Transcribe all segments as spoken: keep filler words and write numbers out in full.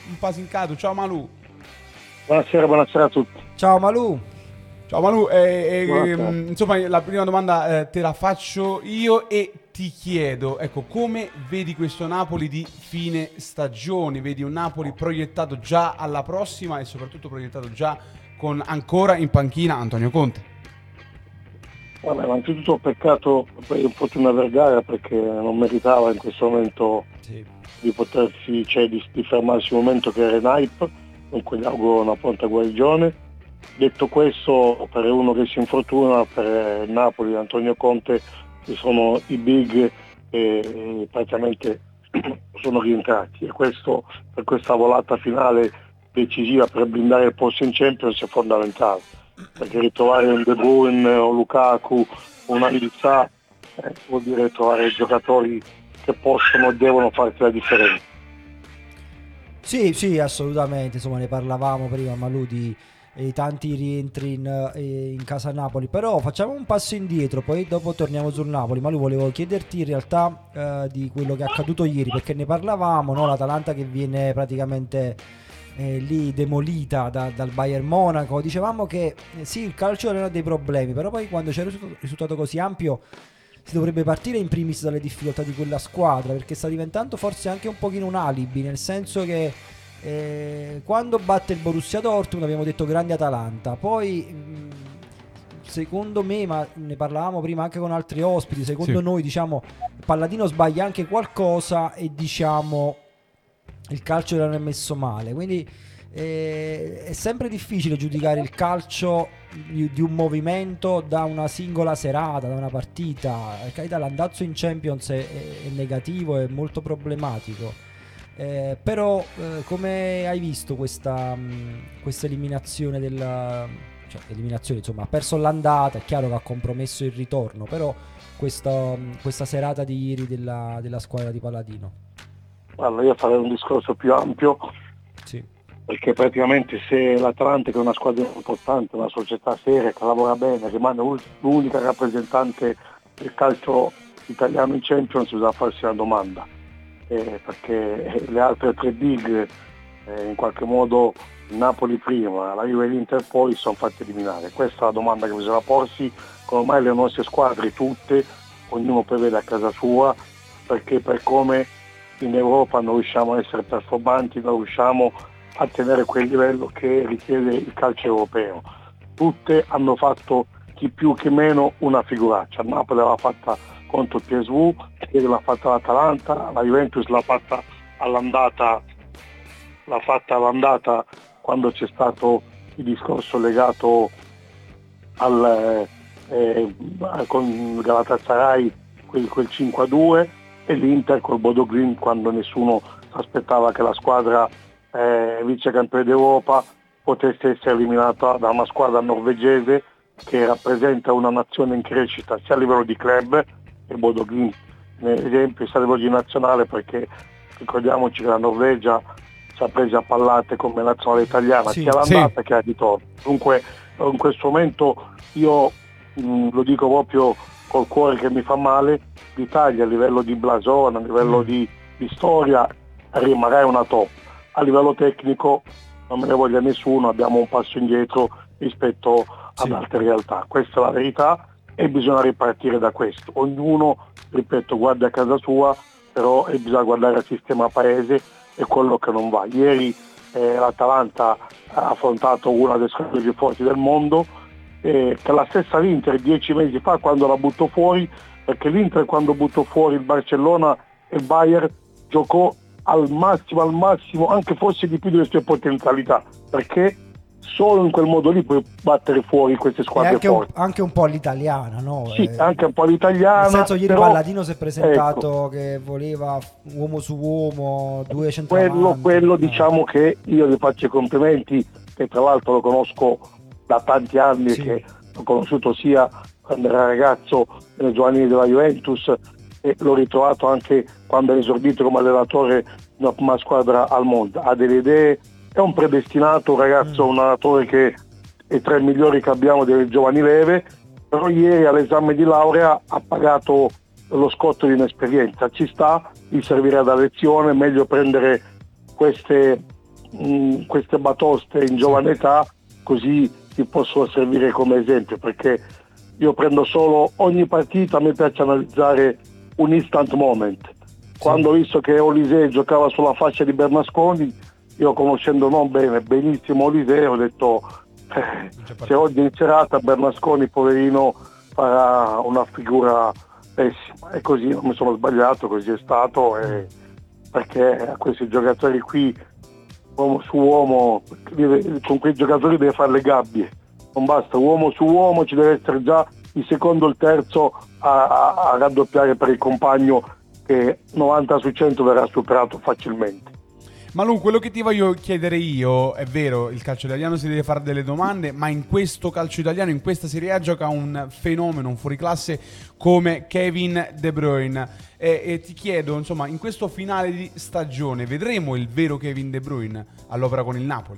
Impasincato. Ciao Malù. Buonasera, buonasera a tutti. Ciao Malù. Ciao Malù, eh, eh, insomma la prima domanda eh, te la faccio io e ti chiedo, ecco, come vedi questo Napoli di fine stagione? Vedi un Napoli proiettato già alla prossima e soprattutto proiettato già con ancora in panchina Antonio Conte? Vabbè, innanzitutto peccato per l'infortunio a Vergara, perché non meritava in questo momento sì. di potersi, cioè di, di fermarsi un momento che era in hype, dunque gli auguro una pronta guarigione. Detto questo, per uno che si infortuna, per Napoli Antonio Conte ci sono i big e, e praticamente sono rientrati, e questo per questa volata finale decisiva per blindare il posto in Champions è fondamentale, perché ritrovare un De Bruyne o Lukaku o una Ilsa eh, vuol dire trovare giocatori che possono e devono farti la differenza. Sì, sì, assolutamente, insomma ne parlavamo prima Malù di i tanti rientri in, in casa Napoli, però facciamo un passo indietro, poi dopo torniamo sul Napoli. Ma lui volevo chiederti in realtà eh, di quello che è accaduto ieri, perché ne parlavamo, no? L'Atalanta che viene praticamente eh, lì demolita da, dal Bayern Monaco. Dicevamo che eh, sì, il calcio non ha dei problemi, però poi quando c'è un risultato così ampio si dovrebbe partire in primis dalle difficoltà di quella squadra, perché sta diventando forse anche un pochino un alibi, nel senso che Eh, quando batte il Borussia Dortmund abbiamo detto grande Atalanta, poi mh, secondo me, ma ne parlavamo prima anche con altri ospiti, secondo sì. noi diciamo Palladino sbaglia anche qualcosa e diciamo il calcio non è messo male, quindi eh, è sempre difficile giudicare il calcio di, di un movimento da una singola serata, da una partita. Per carità, l'andazzo in Champions è, è negativo, è molto problematico. Eh, però eh, come hai visto questa, mh, questa eliminazione della, cioè eliminazione insomma ha perso l'andata, è chiaro che ha compromesso il ritorno, però questa, mh, questa serata di ieri della, della squadra di Palladino? Allora io farei un discorso più ampio, sì. perché praticamente se l'Atalanta, che è una squadra importante, una società seria che lavora bene, rimane l'unica rappresentante del calcio italiano in Champions, bisogna farsi una domanda. Eh, perché le altre tre big eh, in qualche modo Napoli prima, la Juve e l'Inter poi sono fatte eliminare. Questa è la domanda che bisogna porsi, come mai le nostre squadre tutte, ognuno prevede a casa sua, perché per come in Europa non riusciamo a essere performanti, non riusciamo a tenere quel livello che richiede il calcio europeo. Tutte hanno fatto chi più chi meno una figuraccia. Napoli l'ha fatta contro il P S V, ieri l'ha fatta l'Atalanta, la Juventus l'ha fatta all'andata, l'ha fatta all'andata quando c'è stato il discorso legato al eh, con Galatasaray, quel, quel cinque a due, e l'Inter col Bodo Glimt quando nessuno aspettava che la squadra eh, vice campione d'Europa potesse essere eliminata da una squadra norvegese che rappresenta una nazione in crescita sia a livello di club, il Bodo Glimt esempio, sia a livello di nazionale, perché ricordiamoci che la Norvegia ci ha preso a pallate come nazionale italiana, sì, sia l'andata sì. che la ritorno. Dunque in questo momento io mh, lo dico proprio col cuore che mi fa male, l'Italia a livello di blasone, a livello mm. di, di storia rimarrà una top, a livello tecnico non me ne voglia nessuno, abbiamo un passo indietro rispetto sì. ad altre realtà, questa è la verità e bisogna ripartire da questo. Ognuno, ripeto, guarda a casa sua, però bisogna guardare al sistema paese e quello che non va. Ieri eh, l'Atalanta ha affrontato una delle squadre più forti del mondo, eh, che la stessa l'Inter dieci mesi fa quando la buttò fuori, perché l'Inter quando buttò fuori il Barcellona e il Bayern giocò al massimo, al massimo, anche forse di più delle sue potenzialità, perché solo in quel modo lì puoi battere fuori queste squadre e anche forti. Un, anche un po' all'italiana, no? Sì, eh, anche un po' all'italiana. Nel senso ieri però, Palladino si è presentato ecco, che voleva uomo su uomo, due centravanti. Quello, quello eh. diciamo che io gli faccio i complimenti, che tra l'altro lo conosco da tanti anni, sì. che l'ho conosciuto sia quando era ragazzo nelle giovanili della Juventus e l'ho ritrovato anche quando è esordito come allenatore di una prima squadra al mondo. Ha delle idee, è un predestinato, un ragazzo, mm. un allenatore che è tra i migliori che abbiamo delle giovani leve, però ieri all'esame di laurea ha pagato lo scotto di un'esperienza. Ci sta, gli servirà da lezione, meglio prendere queste mh, queste batoste in giovane età, così ti possono servire come esempio, perché io prendo solo ogni partita, a me piace analizzare un instant moment. Quando ho visto che Olise giocava sulla fascia di Bernasconi, io conoscendo non bene, benissimo Olise, ho detto eh, se oggi in serata Bernasconi poverino farà una figura pessima, e così non mi sono sbagliato, così è stato, e perché a questi giocatori qui uomo su uomo, deve, con quei giocatori deve fare le gabbie, non basta, uomo su uomo, ci deve essere già il secondo o il terzo a, a, a raddoppiare per il compagno, che novanta su cento verrà superato facilmente. Malù, quello che ti voglio chiedere io, è vero, il calcio italiano si deve fare delle domande, ma in questo calcio italiano, in questa Serie A, gioca un fenomeno, un fuoriclasse come Kevin De Bruyne. E, e ti chiedo, insomma, in questo finale di stagione vedremo il vero Kevin De Bruyne all'opera con il Napoli?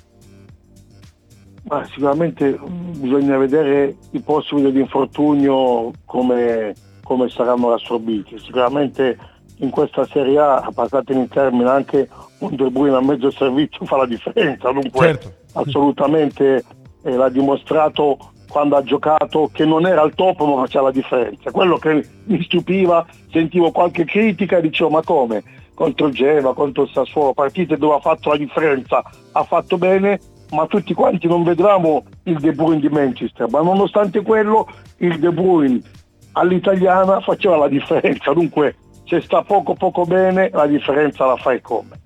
Ma sicuramente bisogna vedere i possibili di infortunio come, come saranno assorbiti. Sicuramente in questa Serie A, passate in termine, anche un De Bruyne a mezzo servizio fa la differenza, dunque certo. Assolutamente eh, l'ha dimostrato quando ha giocato, che non era al top ma faceva la differenza. Quello che mi stupiva, sentivo qualche critica e dicevo ma come? Contro il Genoa, contro il Sassuolo, partite dove ha fatto la differenza, ha fatto bene, ma tutti quanti non vedevamo il De Bruyne di Manchester, ma nonostante quello il De Bruyne all'italiana faceva la differenza, dunque se sta poco poco bene la differenza la fai come.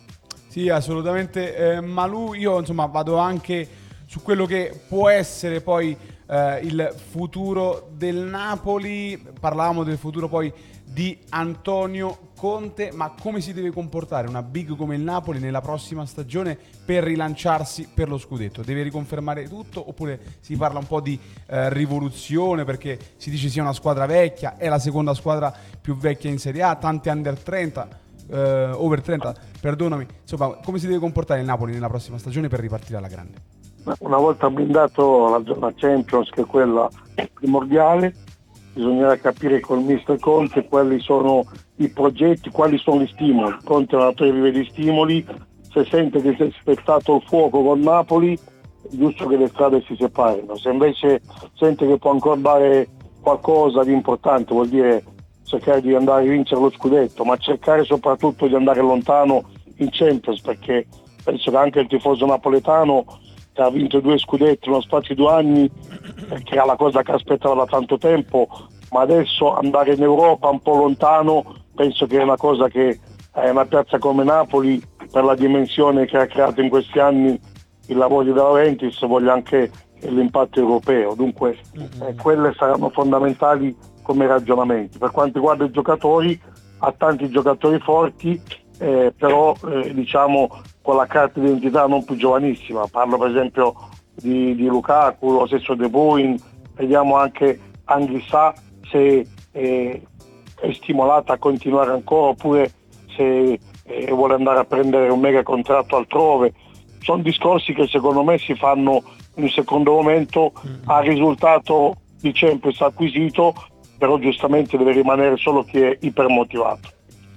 Sì, assolutamente. eh, Malù, io insomma vado anche su quello che può essere poi eh, il futuro del Napoli. Parlavamo del futuro poi di Antonio Conte, ma come si deve comportare una big come il Napoli nella prossima stagione per rilanciarsi per lo scudetto? Deve riconfermare tutto oppure si parla un po' di eh, rivoluzione, perché si dice sia una squadra vecchia, è la seconda squadra più vecchia in Serie A, tante under trenta, eh, over trenta, perdonami, insomma come si deve comportare il Napoli nella prossima stagione per ripartire alla grande? Una volta blindato la zona Champions, che è quella primordiale, bisognerà capire col mister Conte quali sono i progetti, quali sono gli stimoli. Conte è un allenatore che vive di stimoli, se sente che si è spettato il fuoco con Napoli è giusto che le strade si separino, se invece sente che può ancora dare qualcosa di importante, vuol dire cercare di andare a vincere lo scudetto, ma cercare soprattutto di andare lontano in Champions, perché penso che anche il tifoso napoletano, che ha vinto due scudetti nello spazio di due anni, che era la cosa che aspettava da tanto tempo, ma adesso andare in Europa un po' lontano penso che è una cosa che è una piazza come Napoli, per la dimensione che ha creato in questi anni il lavoro di De Laurentiis, voglia anche l'impatto europeo, dunque eh, quelle saranno fondamentali come ragionamenti. Per quanto riguarda i giocatori, ha tanti giocatori forti, eh, però eh, diciamo con la carta d'identità non più giovanissima, parlo per esempio di, di Lukaku, lo stesso De Bruyne, vediamo anche Anghissà se eh, è stimolata a continuare ancora oppure se eh, vuole andare a prendere un mega contratto altrove. Sono discorsi che secondo me si fanno in un secondo momento, a risultato di Champions acquisito, però giustamente deve rimanere solo chi è ipermotivato.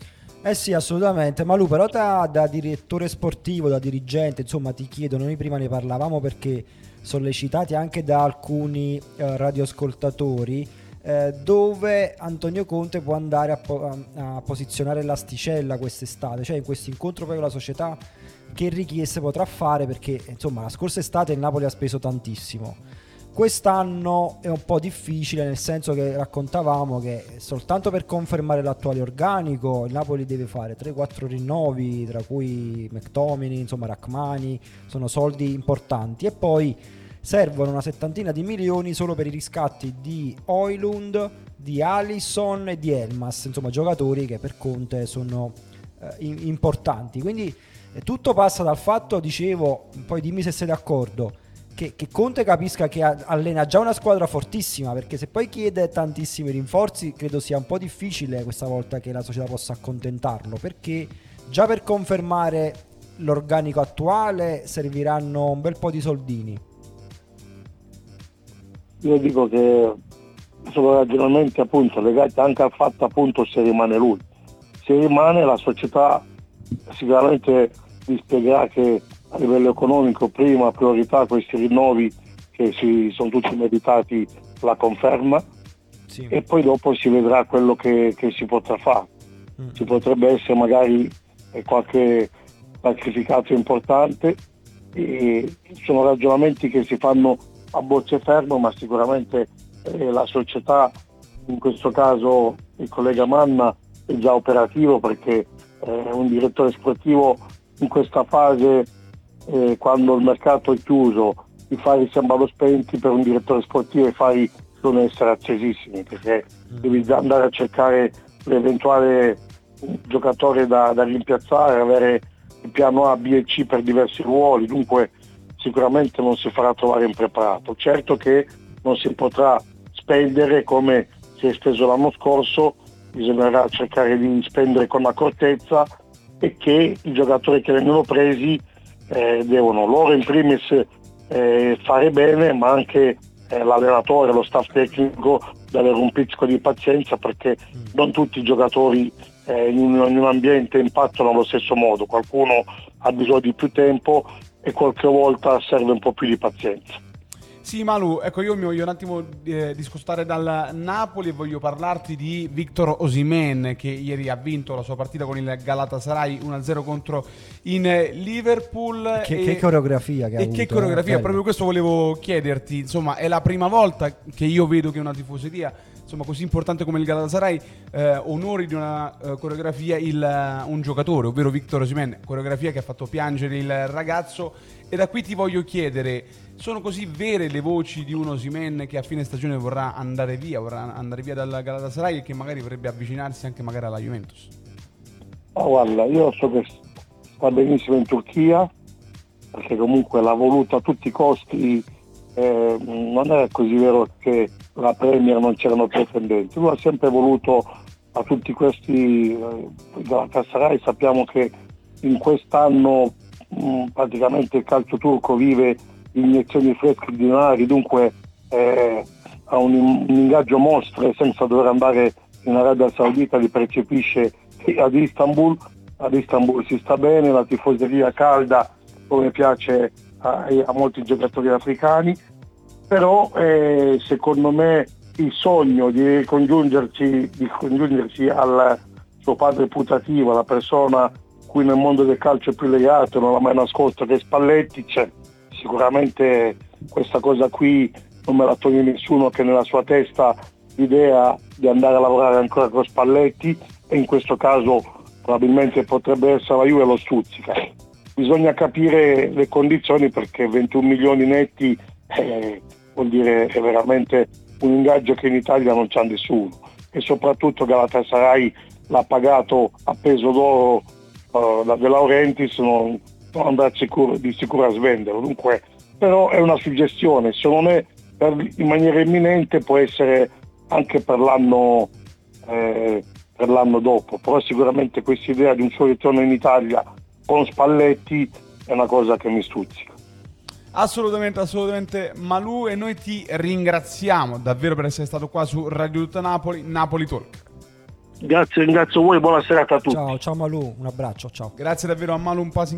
Eh sì, assolutamente. Malù, però da, da direttore sportivo, da dirigente, insomma ti chiedo, noi prima ne parlavamo perché sollecitati anche da alcuni eh, radioascoltatori, eh, dove Antonio Conte può andare a, po- a posizionare l'asticella quest'estate, cioè in questo incontro poi con la società, che richieste potrà fare, perché insomma la scorsa estate il Napoli ha speso tantissimo. Quest'anno è un po' difficile, nel senso che raccontavamo che soltanto per confermare l'attuale organico il Napoli deve fare tre quattro rinnovi, tra cui McTominay, insomma Rachmani, sono soldi importanti, e poi servono una settantina di milioni solo per i riscatti di Højlund, di Alisson e di Elmas, insomma giocatori che per Conte sono eh, importanti. Quindi eh, tutto passa dal fatto, dicevo, poi dimmi se sei d'accordo, Che, che Conte capisca che allena già una squadra fortissima, perché se poi chiede tantissimi rinforzi credo sia un po' difficile questa volta che la società possa accontentarlo, perché già per confermare l'organico attuale serviranno un bel po' di soldini. Io dico che sono ragionamenti appunto legati anche al fatto appunto se rimane lui, se rimane la società sicuramente gli spiegherà che a livello economico prima priorità questi rinnovi che si sono tutti meritati la conferma, sì. E poi dopo si vedrà quello che, che si potrà fare. Mm. Ci potrebbe essere magari qualche sacrificato importante, e sono ragionamenti che si fanno a bocce ferme, ma sicuramente eh, la società, in questo caso il collega Manna, è già operativo, perché eh, un direttore sportivo in questa fase, eh, quando il mercato è chiuso, i fari sembrano spenti. Per un direttore sportivo i fari devono essere accesissimi, perché devi andare a cercare l'eventuale giocatore da, da rimpiazzare, avere il piano A, B e C per diversi ruoli, dunque sicuramente non si farà trovare impreparato. Certo che non si potrà spendere come si è speso l'anno scorso, bisognerà cercare di spendere con accortezza, e che i giocatori che vengono presi eh, devono loro in primis eh, fare bene, ma anche eh, l'allenatore, lo staff tecnico deve avere un pizzico di pazienza, perché non tutti i giocatori eh, in, un, in un ambiente impattano allo stesso modo. Qualcuno ha bisogno di più tempo e qualche volta serve un po' più di pazienza. Sì, Malu, ecco, io mi voglio un attimo eh, discostare dal Napoli e voglio parlarti di Victor Osimhen, che ieri ha vinto la sua partita con il Galatasaray uno a zero contro in Liverpool. Che, e, che coreografia che ha e avuto, che coreografia, eh, proprio questo volevo chiederti. Insomma, è la prima volta che io vedo che una tifoseria, insomma, così importante come il Galatasaray eh, onori di una uh, coreografia il, uh, un giocatore, ovvero Victor Osimhen, coreografia che ha fatto piangere il ragazzo. E da qui ti voglio chiedere: sono così vere le voci di un Osimhen che a fine stagione vorrà andare via, vorrà andare via dal Galatasaray, e che magari vorrebbe avvicinarsi anche magari alla Juventus? Oh, guarda, io so che sta benissimo in Turchia, perché comunque l'ha voluto a tutti i costi. Eh, non è così vero che la Premier non c'erano pretendenti, lui ha sempre voluto a tutti questi eh, Galatasaray. Sappiamo che in quest'anno mh, praticamente il calcio turco vive iniezioni fresche di denari, dunque eh, ha un, un ingaggio mostro, e senza dover andare in Arabia Saudita li percepisce ad Istanbul. Ad Istanbul si sta bene, la tifoseria calda come piace a, a molti giocatori africani, però eh, secondo me il sogno di congiungerci, di congiungersi al suo padre putativo, alla persona cui nel mondo del calcio è più legato, non l'ha mai nascosto, che è Spalletti, c'è. Sicuramente questa cosa qui non me la toglie nessuno, che nella sua testa l'idea di andare a lavorare ancora con Spalletti, e in questo caso probabilmente potrebbe essere la Juve, lo stuzzica. Bisogna capire le condizioni, perché ventuno milioni netti eh, vuol dire è veramente un ingaggio che in Italia non c'ha nessuno, e soprattutto Galatasaray l'ha pagato a peso d'oro uh, da De Laurentiis, non, non andrà sicuro, di sicuro a svenderlo. Dunque, però è una suggestione, se non è per, in maniera imminente, può essere anche per l'anno eh, per l'anno dopo, però sicuramente questa idea di un suo ritorno in Italia con Spalletti è una cosa che mi stuzzica. Assolutamente, assolutamente, Malù, e noi ti ringraziamo davvero per essere stato qua su Radio Tutta Napoli, Napoli Talk. Grazie, ringrazio voi, buona serata a tutti. Ciao, ciao Malù, un abbraccio, ciao. Grazie davvero a Malù Mpasi.